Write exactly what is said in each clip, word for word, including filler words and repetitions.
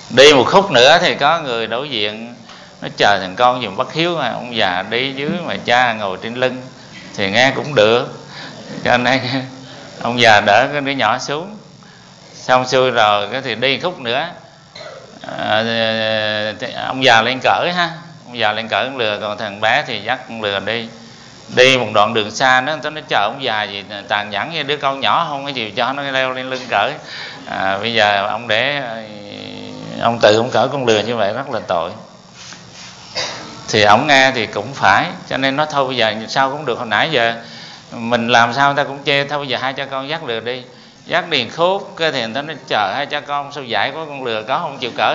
Đi một khúc nữa thì có người đối diện nó chờ thằng con dùng bất hiếu mà ông già đi dưới mà cha ngồi trên lưng thì nghe cũng được, cho nên ông già đỡ cái đứa nhỏ xuống. Xong xuôi rồi cái thì đi khúc nữa, à, ông già lên cởi ha, ông già lên cởi con lừa, còn thằng bé thì dắt con lừa đi. Đi một đoạn đường xa nó nó chờ ông già gì tàn nhẫn như đứa con nhỏ không có chịu cho nó leo lên lưng cởi. À, bây giờ ông để ông tự ông cởi con lừa như vậy rất là tội. Thì ông nghe thì cũng phải, cho nên nó thôi bây giờ sao cũng được, hồi nãy giờ mình làm sao ta cũng chê, thôi bây giờ hai cha con dắt lừa đi. Dắt điền khúc cái thì nó chờ hai cha con sao giải có con lừa có không chịu cởi.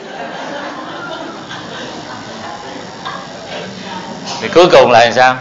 Thì cuối cùng là sao?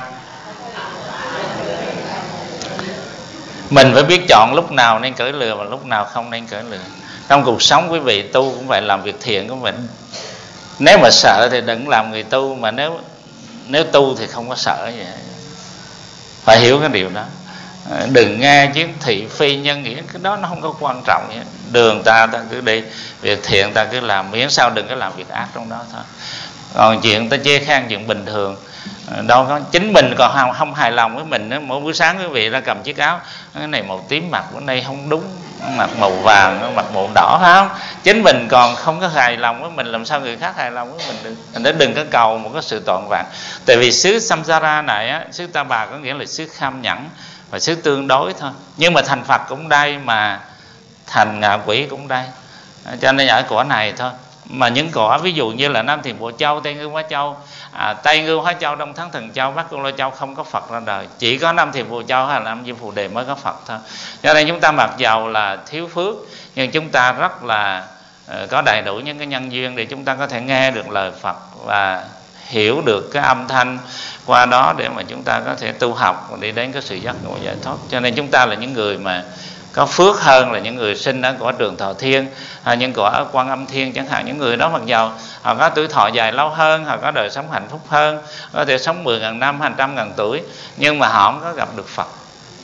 Mình phải biết chọn lúc nào nên cởi lừa và lúc nào không nên cởi lừa. Trong cuộc sống quý vị tu cũng vậy, làm việc thiện cũng vậy. Nếu mà sợ thì đừng làm người tu, mà nếu nếu tu thì không có sợ vậy. Phải hiểu cái điều đó. Đừng nghe chiến thị phi nhân nghĩa, cái đó nó không có quan trọng vậy. Đường ta ta cứ đi, việc thiện ta cứ làm, miễn sao đừng có làm việc ác trong đó thôi. Còn chuyện ta chê khen chuyện bình thường, đâu có, chính mình còn không, không hài lòng với mình đó. Mỗi buổi sáng quý vị ra cầm chiếc áo, cái này màu tím mặc bữa nay không đúng, mặc màu vàng, mặc màu đỏ, phải không? Chính mình còn không có hài lòng với mình, làm sao người khác hài lòng với mình được? Thành ra đừng có cầu một cái sự toàn vẹn. Tại vì xứ Samsara này á, xứ Ta Bà có nghĩa là xứ kham nhẫn và xứ tương đối thôi. Nhưng mà thành Phật cũng đây, mà thành ngạ quỷ cũng đây, cho nên ở cõi này thôi. Mà những cõi ví dụ như là Nam Thiền Bộ Châu, Tây Ngưu Hóa Châu, à, Tây Ngưu Hóa Châu, Đông Thắng Thần Châu, Bắc Côn Lô Châu không có Phật ra đời, chỉ có Nam Thiền Bộ Châu hay là Nam Diêm Phù Đề mới có Phật thôi. Cho nên chúng ta mặc dầu là thiếu phước, nhưng chúng ta rất là uh, có đầy đủ những cái nhân duyên để chúng ta có thể nghe được lời Phật và hiểu được cái âm thanh qua đó để mà chúng ta có thể tu học và đi đến cái sự giác ngộ giải thoát. Cho nên chúng ta là những người mà có phước hơn là những người sinh ở cõi Trường Thọ Thiên, hay những cõi ở Quan Âm Thiên chẳng hạn. Những người đó mặc dầu họ có tuổi thọ dài lâu hơn, họ có đời sống hạnh phúc hơn, có thể sống mười ngàn năm, hàng trăm ngàn tuổi, nhưng mà họ không có gặp được Phật.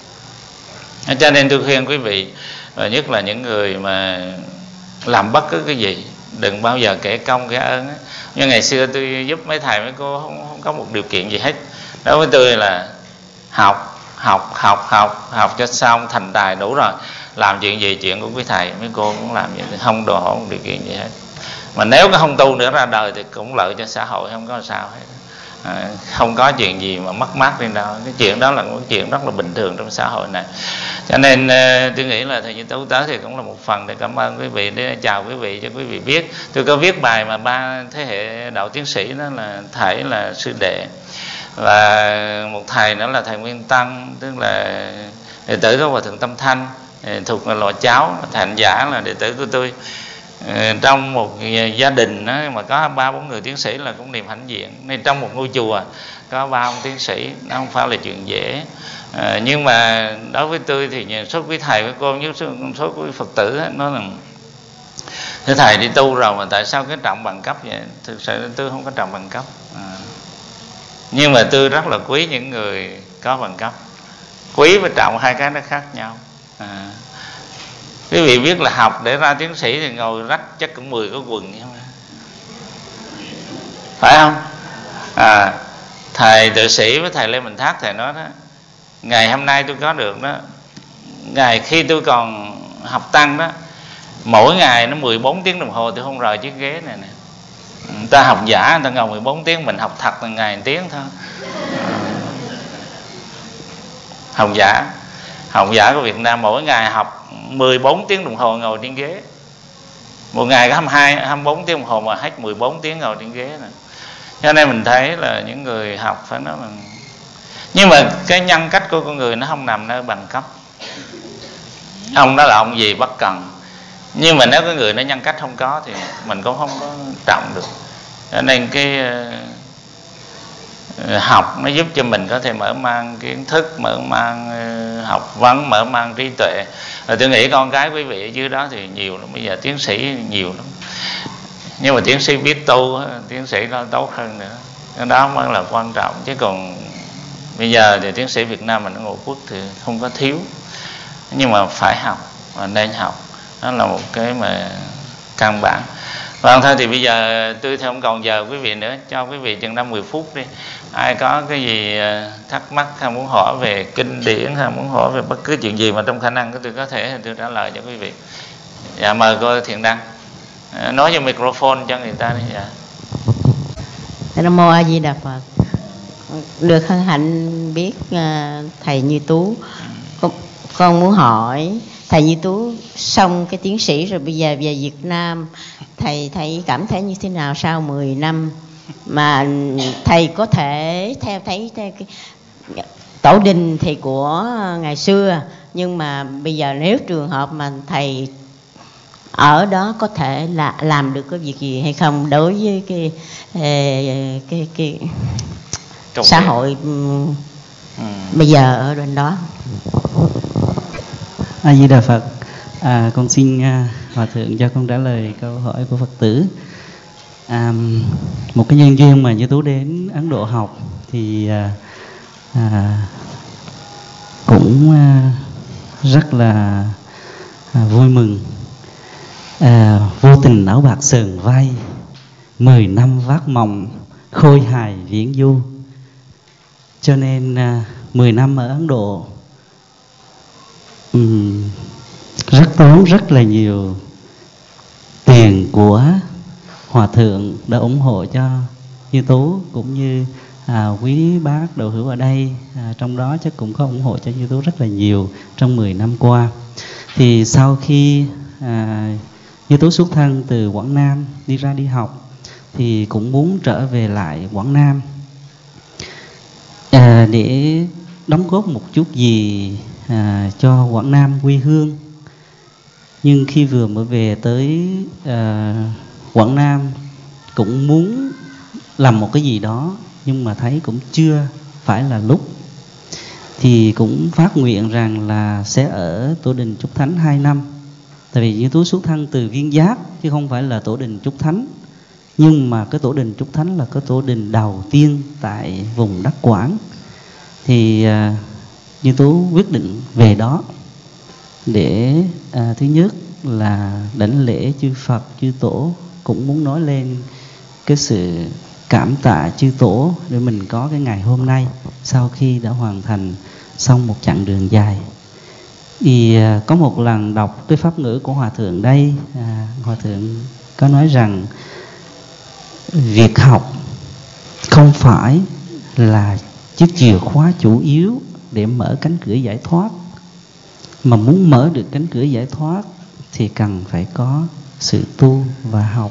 Cho nên tôi khuyên quý vị, và nhất là những người mà làm bất cứ cái gì, đừng bao giờ kể công kể ơn. Như ngày xưa tôi giúp mấy thầy mấy cô không, không có một điều kiện gì hết. Đối với tôi là học học học học học cho xong thành tài đủ rồi, làm chuyện gì chuyện của quý thầy mấy cô cũng làm vậy, không đòi hỏi một điều kiện gì hết. Mà nếu có không tu nữa ra đời thì cũng lợi cho xã hội, không có sao hết. À, không có chuyện gì mà mất mát lên đâu. Cái chuyện đó là một chuyện rất là bình thường trong xã hội này. Cho nên uh, tôi nghĩ là thầy Như Tú tới thì cũng là một phần để cảm ơn quý vị, để chào quý vị, cho quý vị biết. Tôi có viết bài mà ba thế hệ đạo tiến sĩ, đó là thầy là sư đệ, và một thầy nữa là thầy Nguyên Tăng, tức là đệ tử của Hòa Thượng Tâm Thanh, thuộc là lò cháu, thành giả là đệ tử của tôi. Trong một gia đình đó, mà có ba bốn người tiến sĩ là cũng niệm hãnh diện, nên trong một ngôi chùa có ba ông tiến sĩ, nó không phải là chuyện dễ. À, nhưng mà đối với tôi thì nhiều số quý thầy với cô, như số, số quý Phật tử nói rằng thưa thầy đi tu rồi mà tại sao cái trọng bằng cấp vậy? Thực sự tôi không có trọng bằng cấp, à, nhưng mà tôi rất là quý những người có bằng cấp. Quý và trọng hai cái nó khác nhau. À, quý vị biết là học để ra tiến sĩ thì ngồi rách chắc cũng mười cái quần, phải không? À, thầy tự sĩ với thầy Lê Minh Thác, thầy nói đó, ngày hôm nay tôi có được đó, ngày khi tôi còn học tăng đó, mỗi ngày nó mười bốn tiếng đồng hồ tôi không rời chiếc ghế này nè. Người ta học giả người ta ngồi mười bốn tiếng, mình học thật từng ngày một tiếng thôi. Học giả học giả của Việt Nam mỗi ngày học mười bốn tiếng đồng hồ ngồi trên ghế. Một ngày có hai mươi hai, hai mươi bốn tiếng đồng hồ mà hết mười bốn tiếng ngồi trên ghế này. Cho nên mình thấy là những người học phải nói là, nhưng mà cái nhân cách của con người nó không nằm nơi bằng cấp. Ông đó là ông gì bất cần, nhưng mà nếu cái người nó nhân cách không có thì mình cũng không có trọng được. Cho nên cái uh, học nó giúp cho mình có thể mở mang kiến thức, mở mang uh, học vấn, mở mang trí tuệ. Rồi tôi nghĩ con cái quý vị ở dưới đó thì nhiều lắm, bây giờ tiến sĩ nhiều lắm, nhưng mà tiến sĩ biết tu, tiến sĩ nó tốt hơn nữa. Cái đó mới là quan trọng. Chứ còn bây giờ thì tiến sĩ Việt Nam mình ở Ngũ Quốc thì không có thiếu, nhưng mà phải học và nên học, đó là một cái mà căn bản. Vâng, thôi thì bây giờ tôi thì không còn giờ quý vị nữa, cho quý vị chừng năm mười phút đi. Ai có cái gì thắc mắc hay muốn hỏi về kinh điển hay muốn hỏi về bất cứ chuyện gì mà trong khả năng của tôi có thể thì tôi trả lời cho quý vị. Dạ, mời cô Thiện Đăng nói vô microphone cho người ta đi. Dạ. Nam mô A Di Đà Phật. Được hân hạnh biết uh, thầy Như Tú. Con, con muốn hỏi thầy Như Tú xong cái tiến sĩ rồi bây giờ về Việt Nam, thầy thầy cảm thấy như thế nào sau mười năm mà thầy có thể theo thấy theo cái tổ đình thì của ngày xưa, nhưng mà bây giờ nếu trường hợp mà thầy ở đó có thể là làm được cái việc gì hay không đối với cái cái cái, cái xã hội ừ. bây giờ ở bên đó. A Di Đà Phật. À, con xin uh, hòa thượng cho con trả lời câu hỏi của Phật tử. À, một cái nhân duyên mà Như Tú đến Ấn Độ học thì uh, uh, cũng uh, rất là uh, vui mừng. À, vô tình áo bạc sờn vai, mười năm vác mộng, khôi hài viễn du. Cho nên à, mười năm ở Ấn Độ um, rất tốn rất là nhiều tiền của Hòa Thượng đã ủng hộ cho Như Tú, cũng như à, quý bác đạo hữu ở đây, à, trong đó chắc cũng có ủng hộ cho Như Tú rất là nhiều trong mười năm qua. Thì sau khi à, Như Tú xuất thân từ Quảng Nam đi ra đi học thì cũng muốn trở về lại Quảng Nam à, để đóng góp một chút gì à, cho Quảng Nam quê hương. Nhưng khi vừa mới về tới à, Quảng Nam cũng muốn làm một cái gì đó, nhưng mà thấy cũng chưa phải là lúc, thì cũng phát nguyện rằng là sẽ ở Tổ đình Trúc Thánh hai năm. Tại vì Như Tú xuất thân từ Viên Giác chứ không phải là Tổ đình Trúc Thánh. Nhưng mà cái Tổ đình Trúc Thánh là cái tổ đình đầu tiên tại vùng đất Quảng. Thì à, Như Tú quyết định về đó để à, thứ nhất là đảnh lễ chư Phật, chư Tổ, cũng muốn nói lên cái sự cảm tạ chư Tổ để mình có cái ngày hôm nay sau khi đã hoàn thành xong một chặng đường dài. Thì à, có một lần đọc cái pháp ngữ của Hòa Thượng đây, à, Hòa Thượng có nói rằng việc học không phải là chiếc chìa khóa chủ yếu để mở cánh cửa giải thoát, mà muốn mở được cánh cửa giải thoát thì cần phải có sự tu và học.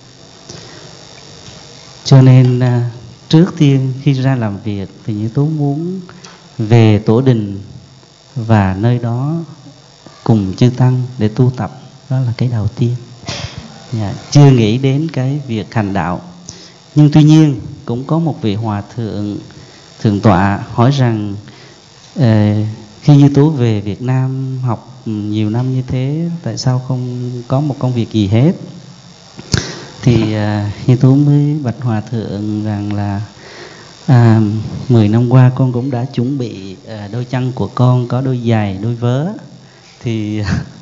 Cho nên à, trước tiên khi ra làm việc thì Như Tú muốn về tổ đình và nơi đó cùng chư tăng để tu tập. Đó là cái đầu tiên. Dạ, chưa nghĩ đến cái việc hành đạo. Nhưng tuy nhiên cũng có một vị hòa thượng thượng tọa hỏi rằng eh, khi Như Tú về Việt Nam học nhiều năm như thế, tại sao không có một công việc gì hết? Thì uh, Như Tú mới bạch hòa thượng rằng là à, mười năm qua con cũng đã chuẩn bị à, đôi chân của con có đôi giày, đôi vớ. Thì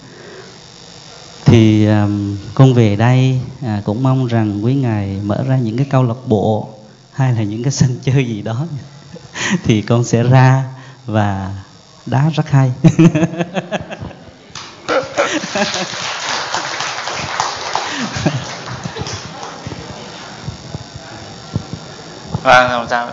thì à, con về đây à, cũng mong rằng quý ngài mở ra những cái câu lạc bộ hay là những cái sân chơi gì đó thì con sẽ ra và đá rất hay. Vâng, không sao.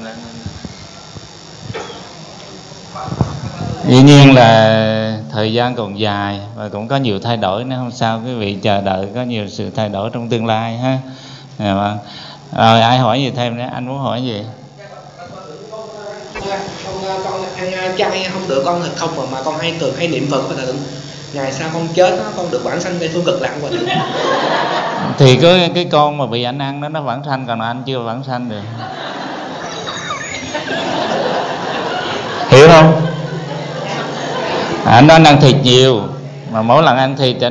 Dĩ nhiên là thời gian còn dài và cũng có nhiều thay đổi, nếu không sao quý vị chờ đợi có nhiều sự thay đổi trong tương lai ha. À, vâng. Rồi ai hỏi gì thêm nữa? Anh muốn hỏi gì? Con, con hay chay không được, con không mà mà con hay thường hay niệm Phật Hòa Thượng. Ngày sau con chết đó, con được vãng sanh về phương cực lạc Hòa Thượng. Thì cái cái con mà bị anh ăn đó nó vãng sanh, còn anh chưa vãng sanh được. Hiểu không? Anh đó ăn thịt nhiều, mà mỗi lần ăn thịt